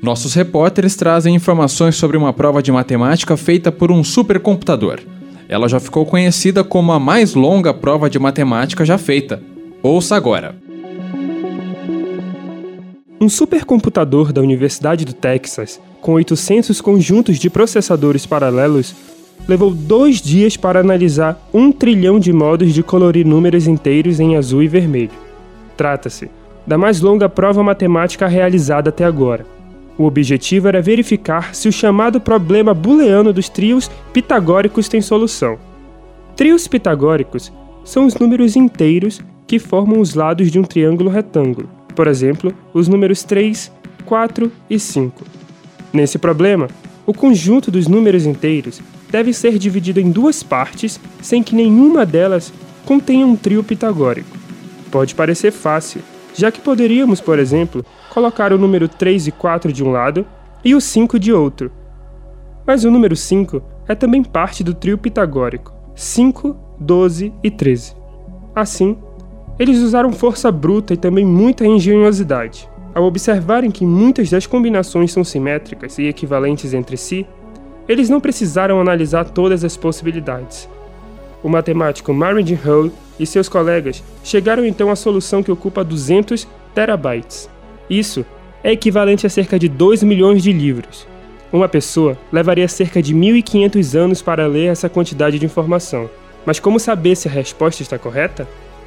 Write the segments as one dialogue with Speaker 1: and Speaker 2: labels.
Speaker 1: Nossos repórteres trazem informações sobre uma prova de matemática feita por um supercomputador. Ela já ficou conhecida como a mais longa prova de matemática já feita. Ouça agora.
Speaker 2: Um supercomputador da Universidade do Texas, com 800 conjuntos de processadores paralelos, levou 2 dias para analisar 1 trilhão de modos de colorir números inteiros em azul e vermelho. Trata-se da mais longa prova matemática realizada até agora. O objetivo era verificar se o chamado problema booleano dos trios pitagóricos tem solução. Trios pitagóricos são os números inteiros que formam os lados de um triângulo retângulo. Por exemplo, os números 3, 4 e 5. Nesse problema, o conjunto dos números inteiros deve ser dividido em 2 partes sem que nenhuma delas contenha um trio pitagórico. Pode parecer fácil, já que poderíamos, por exemplo, colocar o número 3 e 4 de um lado e o 5 de outro. Mas o número 5 é também parte do trio pitagórico, 5, 12 e 13. Assim, eles usaram força bruta e também muita engenhosidade. Ao observarem que muitas das combinações são simétricas e equivalentes entre si, eles não precisaram analisar todas as possibilidades. O matemático Martin Hull e seus colegas chegaram então à solução que ocupa 200 terabytes. Isso é equivalente a cerca de 2 milhões de livros. Uma pessoa levaria cerca de 1.500 anos para ler essa quantidade de informação. Mas como saber se a resposta está correta?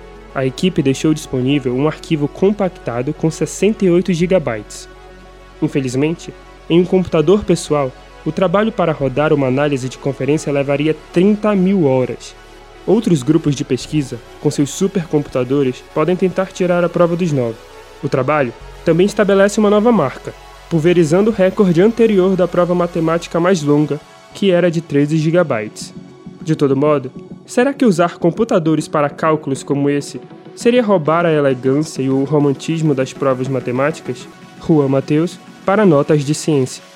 Speaker 2: A equipe deixou disponível um arquivo compactado com 68 GB. Infelizmente, em um computador pessoal, o trabalho para rodar uma análise de conferência levaria 30.000 horas. Outros grupos de pesquisa, com seus supercomputadores, podem tentar tirar a prova dos 9. O trabalho também estabelece uma nova marca, pulverizando o recorde anterior da prova matemática mais longa, que era de 13 GB. De todo modo, será que usar computadores para cálculos como esse seria roubar a elegância e o romantismo das provas matemáticas? Juan Mateus, para Notas de Ciência.